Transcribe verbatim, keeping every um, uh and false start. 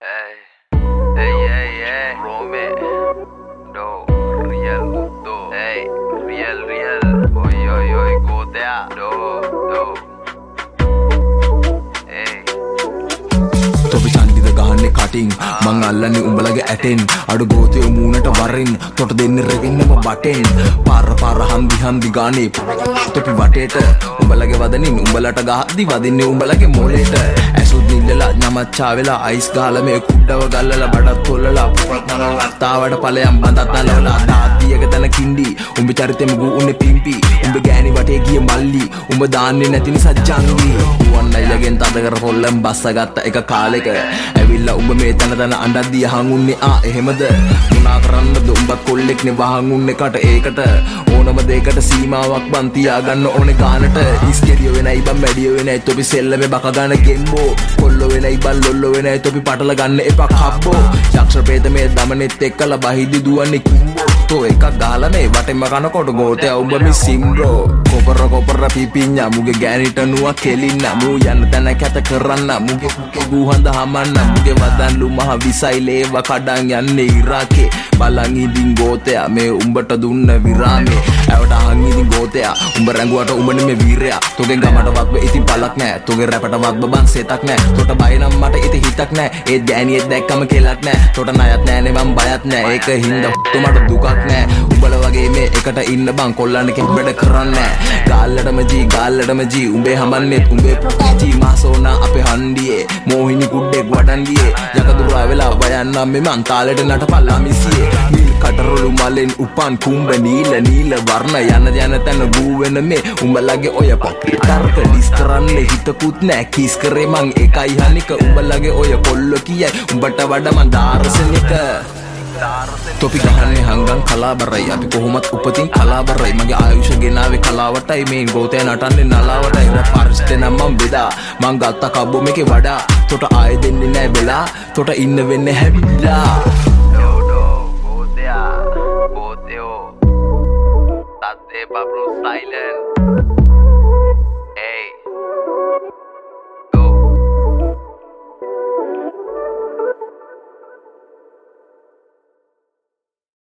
Hey, hey, hey, hey, Rome, do, real, do, hey, real, real, oi, oi, oi, go there, do, do, hey. Topi chandida gahanne cutting, mang allane umbalage atten, adu gote umunata warin, tota denne rewinnema baten, para para handi handi gane, topi wateta, umbalage wadanin umbalata gahaddi wadinne umbalage moleta. Nillala namacha vela ice gala me kuddawa gallala badat tollala තාවට ඵලයන් බඳත් නලවලා දාතියක තන කින්ඩි උඹ චරිතෙම ගු උන්නේ පිම්පි උඹ ගෑණි වටේ ගිය මල්ලි උඹ දාන්නේ නැති නිසා ජංගි උවන් අයිලගෙන් තද කර පොල්ලෙන් බස්සගත්ත එක කාලෙක ඇවිල්ලා උඹ මේ තන තන අඬද්දී අහන් උන්නේ ආ එහෙමද මොනා කරන්නද උඹත් කොල්ලෙක් නේ වහන් උන්නේ කට ඒකට ඕනම දෙයකට සීමාවක් බන් තියාගන්න ඕනේ ගානට ඉස්කෙරිය වෙනයි බම් මැඩිය වෙනයි තොපි සෙල්ලමේ බක ගන්න ගෙම්බෝ කොල්ලෝ වෙනයි බන් ලොල්ලෝ වෙනයි තොපි පටල ගන්න එපා කබ්බෝ යක්ෂ ප්‍රේත මේ දමනෙත් එක්කලා බහිදි දුවන්නේ කිම්බෝ තෝ එකක් ගහලා මේ වටෙම කනකොට ගෝතයා උඹ මි සිම්බ්‍රෝ කොපර කොපර පිපිඤ්ඤා මුගේ ගෑනිට නුවා කෙලින්න මූ යන්න තැන කැත කරන්න මුගේ පුකේ ගුහඳ හමන්න මුගේ වදන්ලු මහ විසයිලේව කඩන් යන්නේ ඉරාකේ බලන් ඉදින් ගෝතයා මේ උඹට දුන්න විරාමේ ඇවට අහන් ඉදින් ගෝතයා උඹ රැඟුවට උඹනේ මේ වීරයා තෝගෙන් ගමට වත්ව ඉතින් පළක් නෑ තෝගේ රැපට වත්ව බන් සෙතක් නෑ තොට බය නම් මට ඉතින් හිතක් නෑ ඒත් ගෑනියෙක් දැක්කම කෙලක් නෑ තොට ණයක් නෑනේ මම බයත් නෑ ඒක හින්දා තුමට දුකක් නෑ උඹල වගේ මේ එකට ඉන්න බං කොල්ලන්න කෙක් වැඩ කරන්නේ නෑ ගාල්ලටම ජී ගාල්ලටම ජී උඹේ හමන්නේත් උඹේ ජී මාසෝනා අපේ හන්දියේ මෝහිනි කුඩෙක් වඩන්දියේ යකදුරා වෙලා වයන්නම් මෙ මං තාලෙට නටපල්ලා මිසියේ නිල් කටරොළු මලෙන් උපන් කුඹ නීල නීල වර්ණ යන යන තැන ගූ වෙන මේ උඹලගේ ඔය පොකේ තර්ක ඩිස් කරන්නේ හිතකුත් නෑ කිස් කරේ මං එකයි හනික උඹලගේ ඔය කොල්ල කියයි උඹට වඩා මං දාර්ශනික තොපි ගහන්නේ හංගන් කලාබරයි අපි කොහොමත් උපතින් කලාබරයි මගේ ආයුෂ ගෙනාවේ කලාවටයි මේ ගෝතය නටන්නේ නලාවටයි රැප් ආරිස්ට් නම් මම බෙදා මං ගත්ත කබ්බෝ මේකේ වඩා තොට ආයෙ දෙන්නේ නෑ වෙලා තොට ඉන්න වෙන්නේ හැබිලා Dodo, ගෝතයා, ගෝතයෝ, තත්තේ බබ්ලු silent